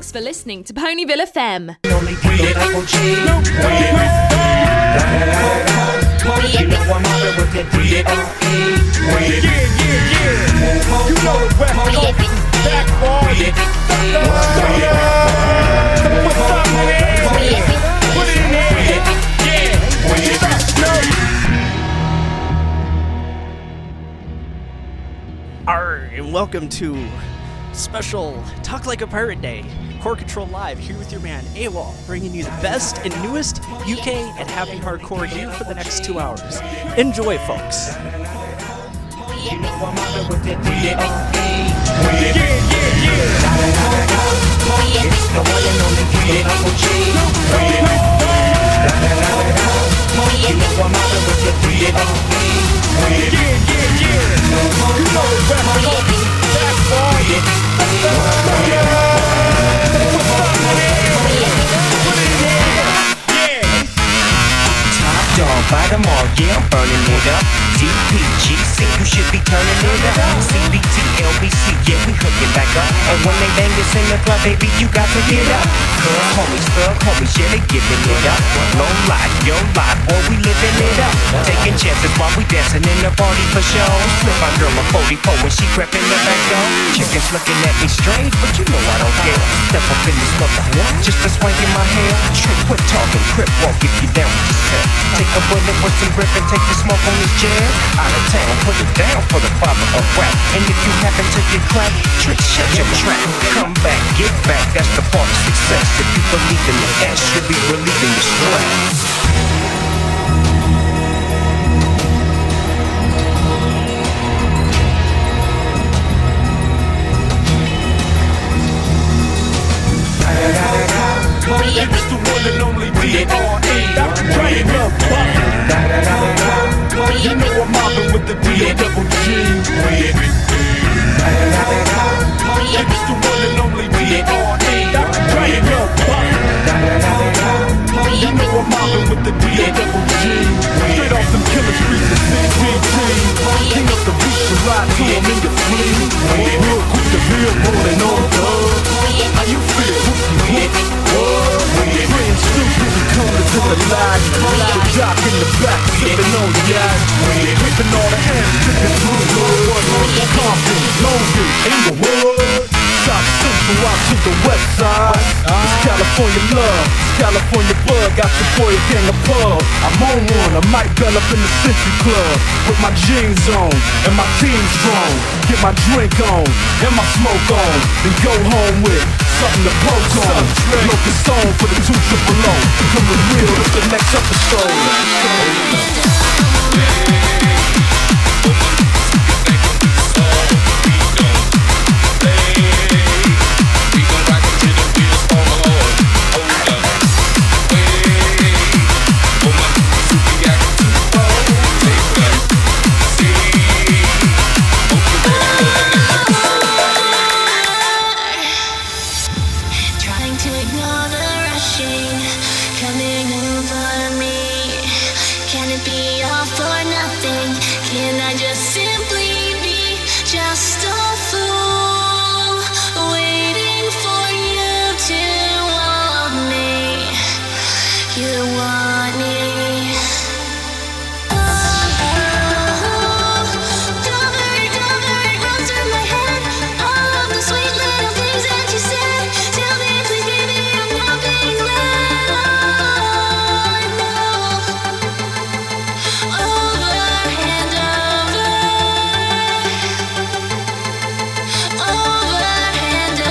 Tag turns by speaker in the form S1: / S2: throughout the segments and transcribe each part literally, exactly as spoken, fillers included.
S1: Thanks for listening to Ponyville F M.
S2: Arr, and welcome to special Talk Like a Pirate Day. Core Control Live, here with your man AWOL, bringing you the best and newest U K and happy hardcore here for the next two hours. Enjoy, folks.
S3: Dog by them all, yeah, I'm burning it up. D P G C, you should be turning it up. C B T, L B C, yeah, we hooking back up. And when they bang this in the club, baby, you got to get up. Cause homies, thug homies, yeah, they giving it up. Low life, yo life, boy, we living it up. Taking chances while we dancing in the party for show. Slip my girl a forty-four when she crept in the back door. Chickens looking at me strange, but you know I don't care. Step up in this mother, just a swank in my hair. Trick, quit talking, crip walk if you down with yourself. Take a bullet with some grip and take the smoke on this jet. Out of town, put it down for the father of rap. And if you happen to get cracked, trick, shut your trap. Come back, get back, that's the part of success. If you believe in the S, you'll be relieving the stress.
S4: It's the one and only D R E. Doctor Dre and Lil Buck. You know I'm mobbing with the D O double G. It's the one and only D R E. Doctor Dre and Lil Buck. You know I'm mobbing with the D O double G. Straight off them killer streets of C B T. King up the beach and ride to him in the fleet. Real quick to real rolling on thugs. How you feel? Praying stupid and coming to the light. The doc in the back, sipping on the yacht. Whipping all the hands, tripping through the wood. Compton, Longview, Inglewood. South Central out to the west side. It's California love, it's California bug. Got your boy a gang of pub. I'm on one, I might bell up in the Century Club. With my jeans on, and my team strong. Get my drink on, and my smoke on. Then go home with something to poke on. Locust song for the two triple O. Coming real with the next episode.
S5: Over and over.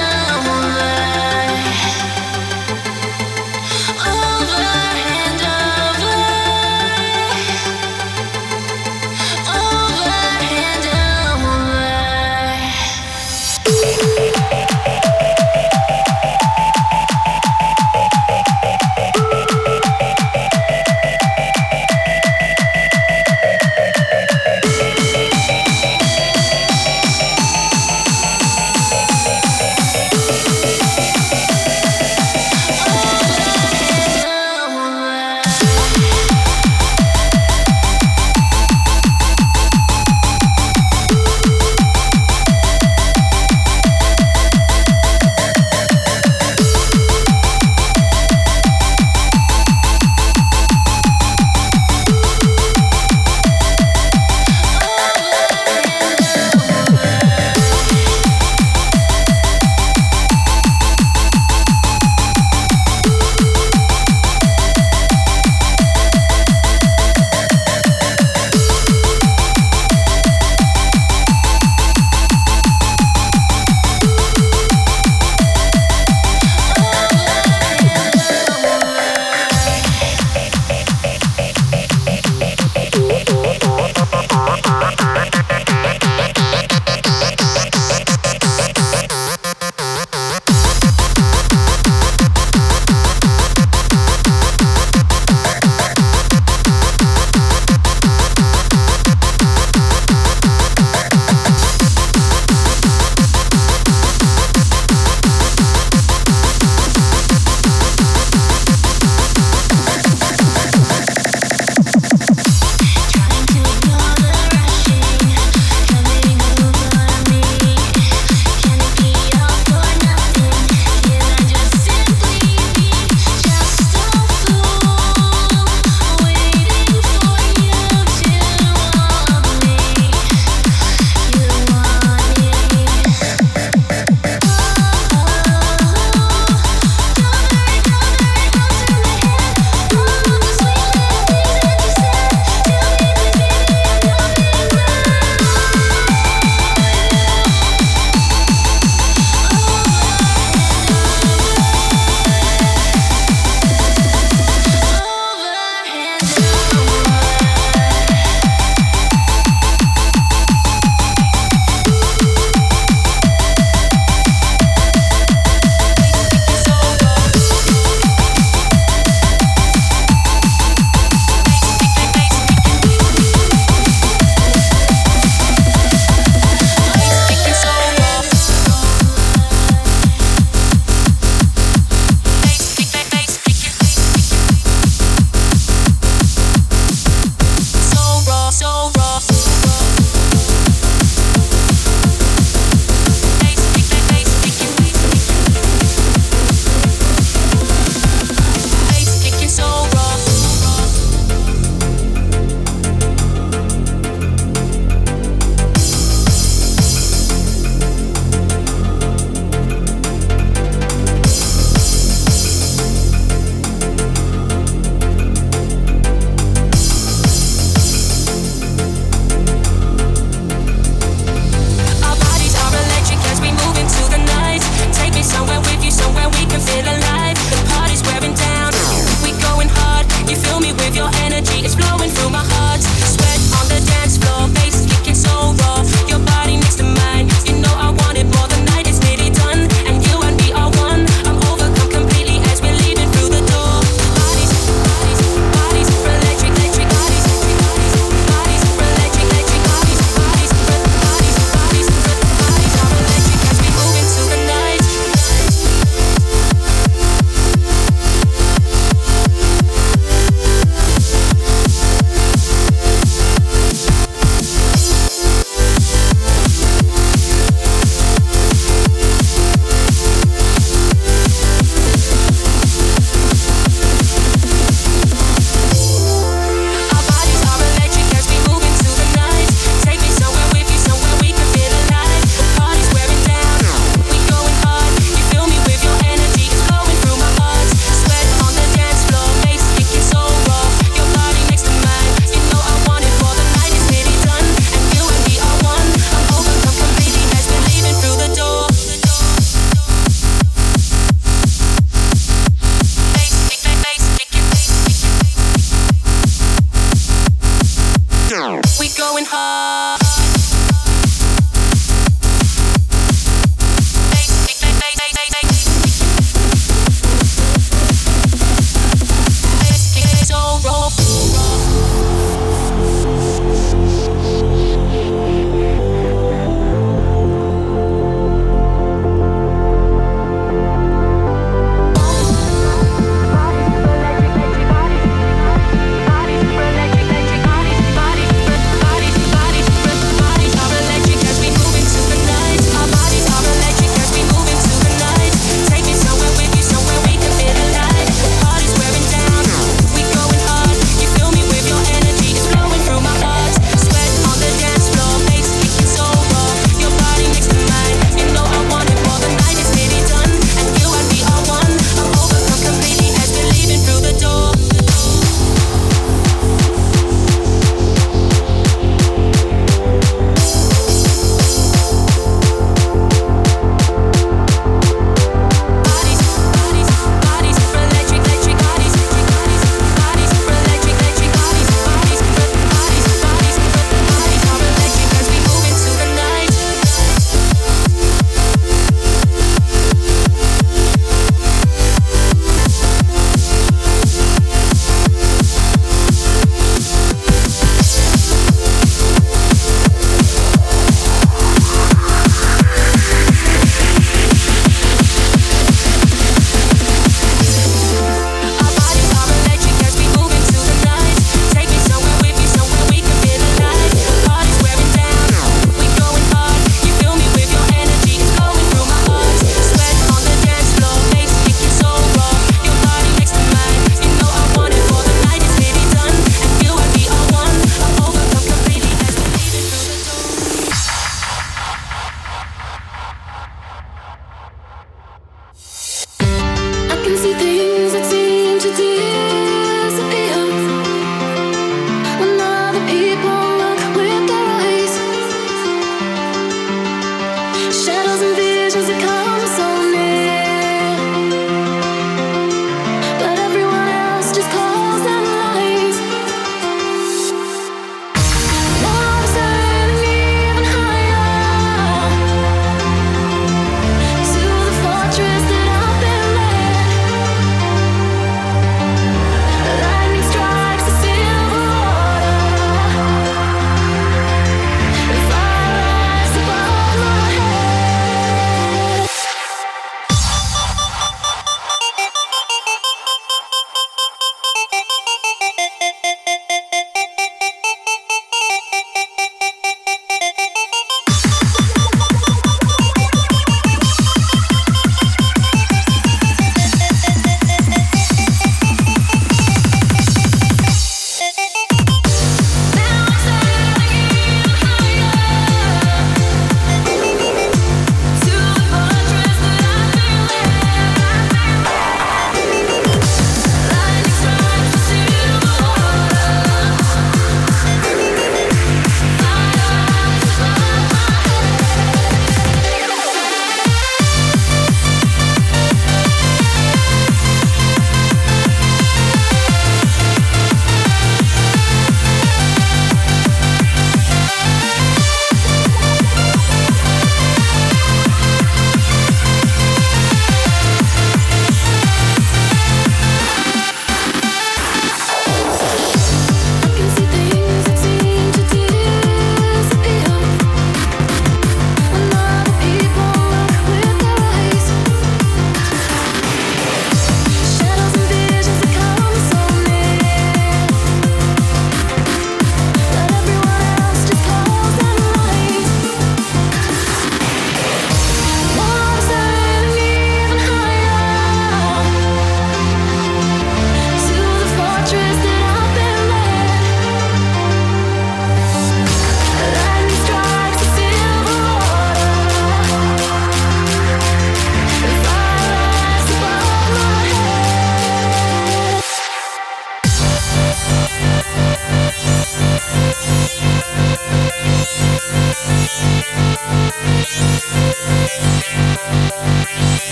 S5: We going hard. So roll. Bodies, bodies, bodies, bodies, bodies, bodies, bodies, bodies,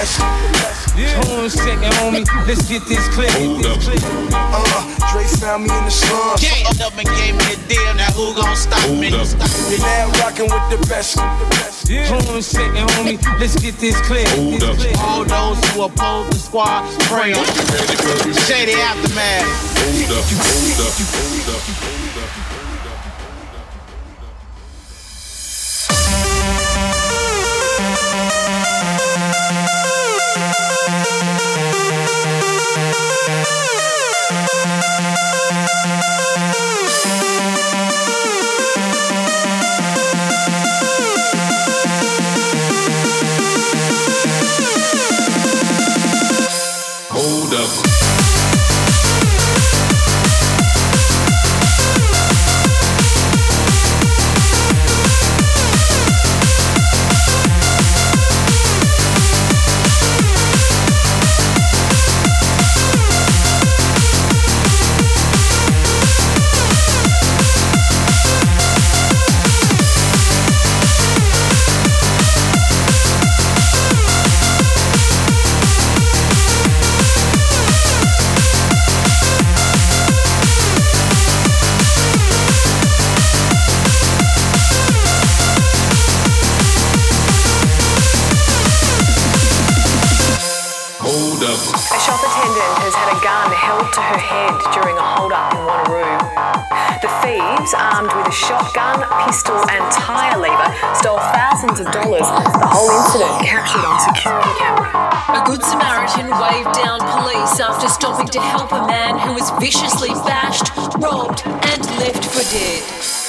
S6: best.
S7: Hold on a second, homie. Let's get this clear. Hold up.
S6: Uh, Dre found me in the slums.
S8: Yeah, up and gave me a deal. Now who gon' stop Hold me?
S6: You're now rockin' with the best.
S7: Yeah. Hold on a second, homie. Let's get this clear.
S8: Hold up. All those who oppose the squad, pray on. Shady aftermath.
S4: Hold up. Hold up. Hold up. Hold up.
S9: A shop attendant has had a gun held to her head during a hold-up in Wanneroo. The thieves, armed with a shotgun, pistol and tyre lever, stole thousands of dollars. The whole incident captured on security camera.
S10: A Good Samaritan waved down police after stopping to help a man who was viciously bashed, robbed and left for dead.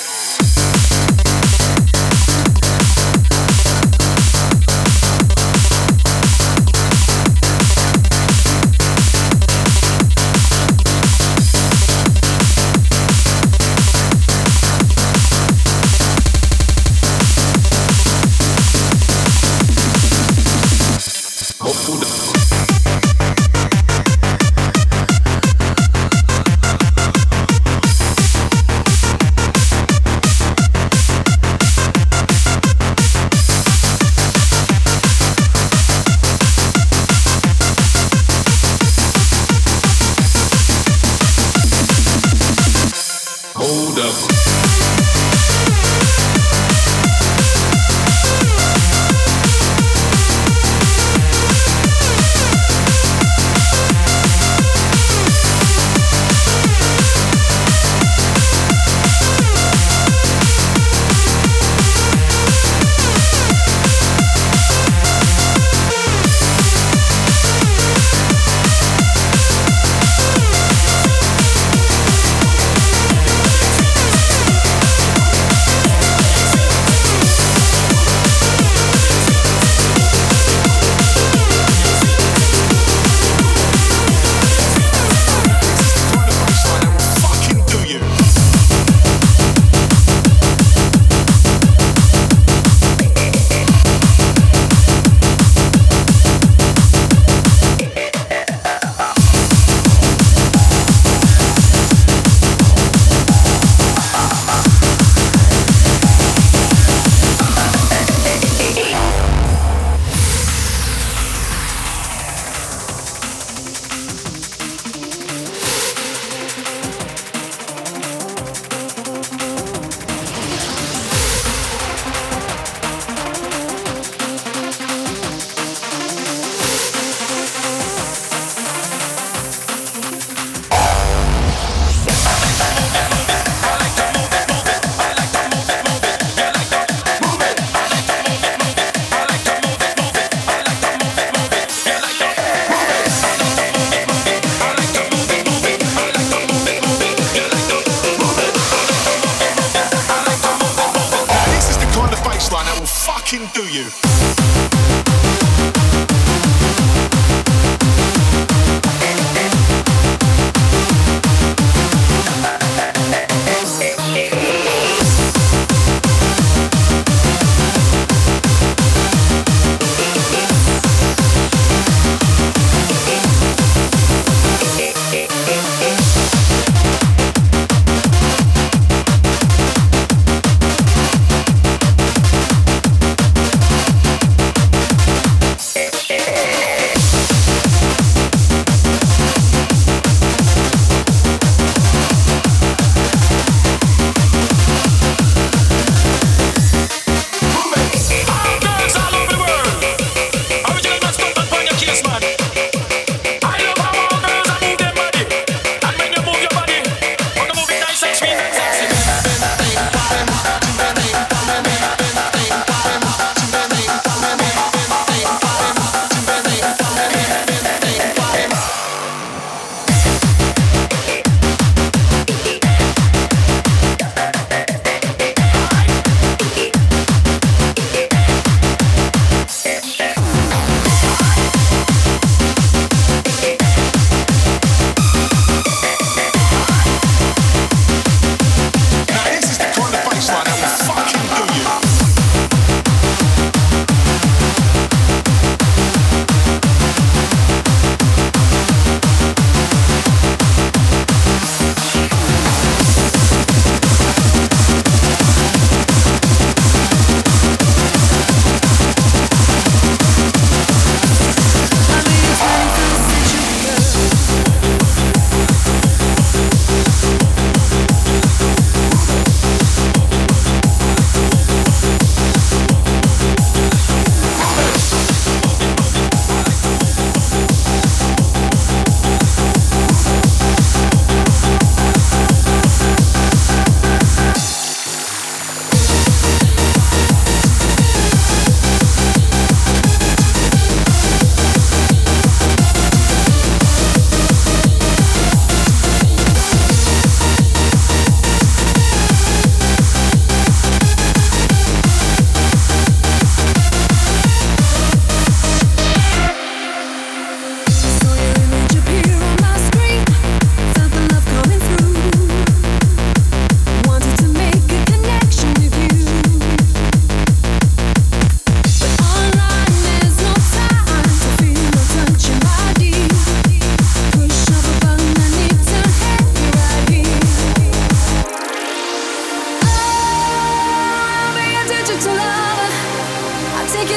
S4: Do you?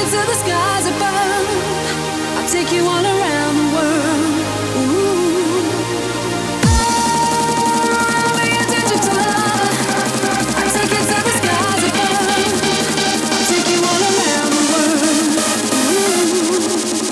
S10: you to the skies above. I'll take you all around the world. Ooh. I'll be your digital lover. I'll take you to the skies above. I'll take you all around the world. Ooh.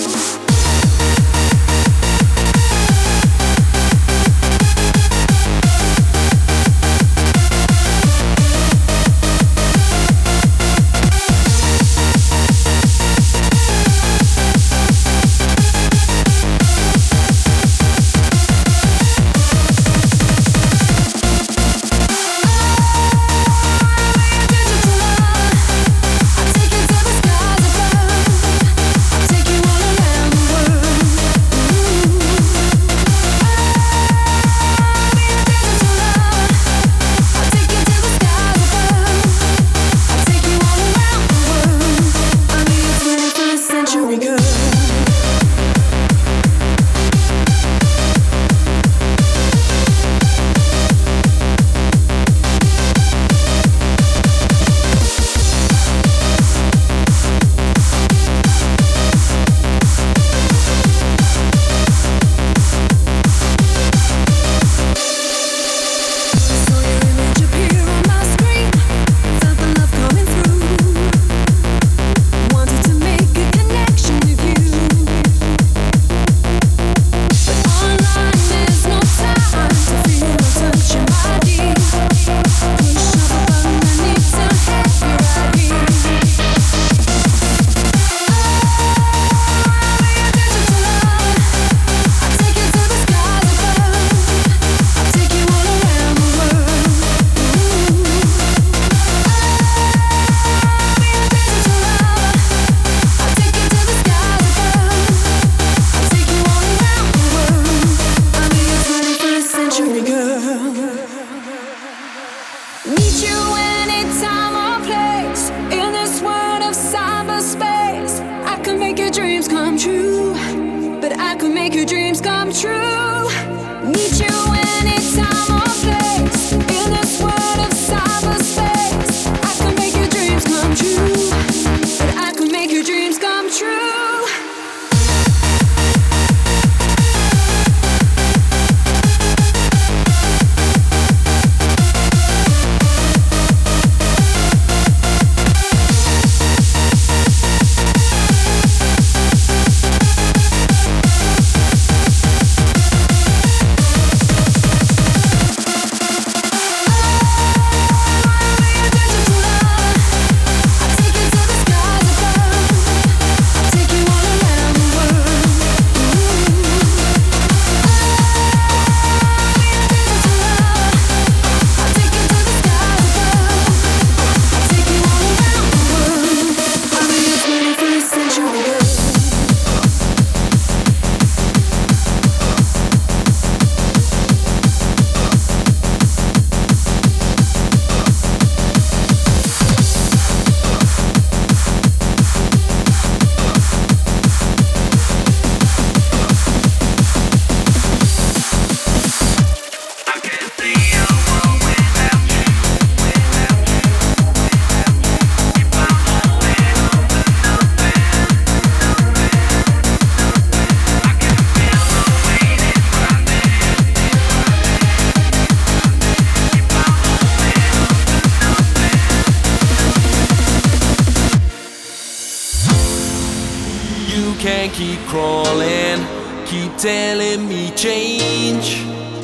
S11: Can't keep crawling, keep telling me change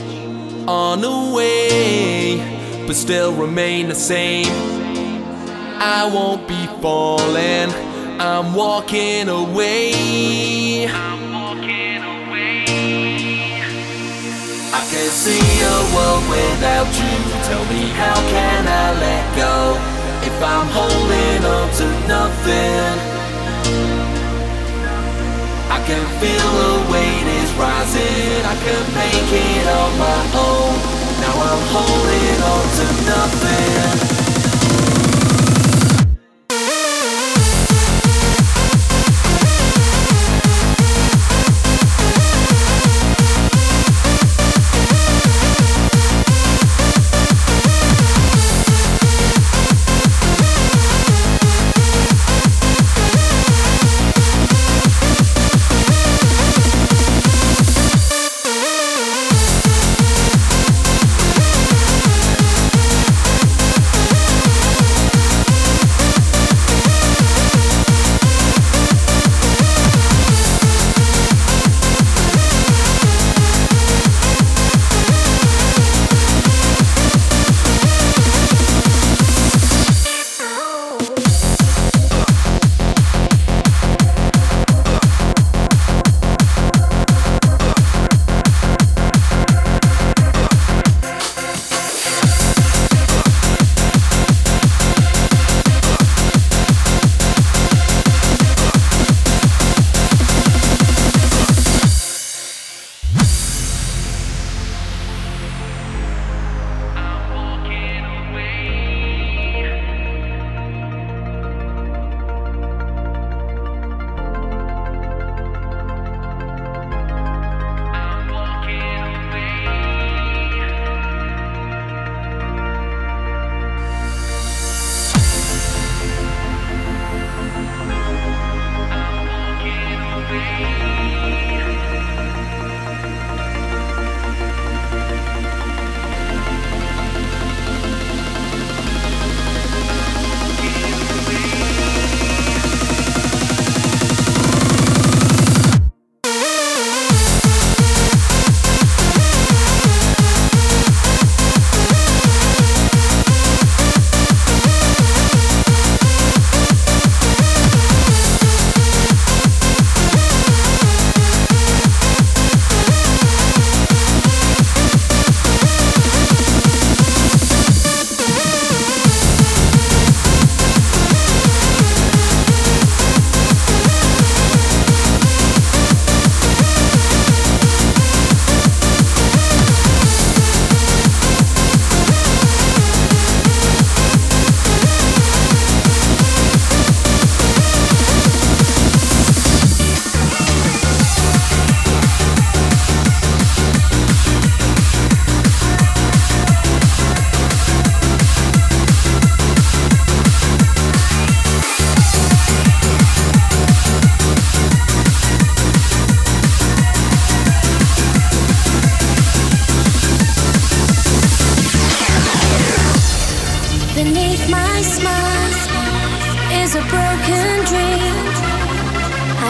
S11: on the way, but still remain the same. I won't be falling, I'm walking away. I'm walking away. I can't see a world without you. Tell me, how can I let go if I'm holding on to nothing? I can feel the weight is rising, I can make it on my own. Now I'm holding on to nothing.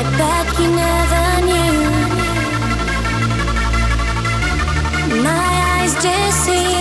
S10: back you never knew. My eyes just see